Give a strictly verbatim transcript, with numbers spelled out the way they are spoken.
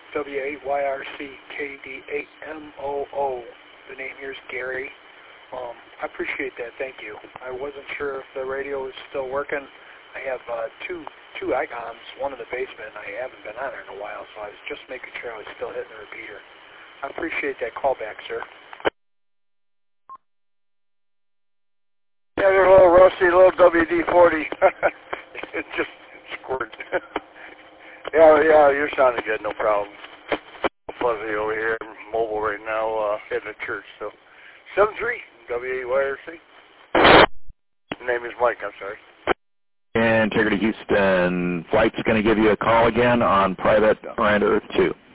W A Y R C K D A M O O. The name here is Gary. Um, I appreciate that. Thank you. I wasn't sure if the radio was still working. I have uh, two two icons, one in the basement, and I haven't been on there in a while, so I was just making sure I was still hitting the repeater. I appreciate that call back, sir. Yeah, they're a little rusty, a little W D forty. It just squirted. yeah, yeah, you're sounding good, no problem. Fuzzy over here, mobile right now, uh, heading to church, so. seven three, W A Y R C. Name is Mike, I'm sorry. Integrity Houston, Flight's going to give you a call again on Private Miranda Earth two.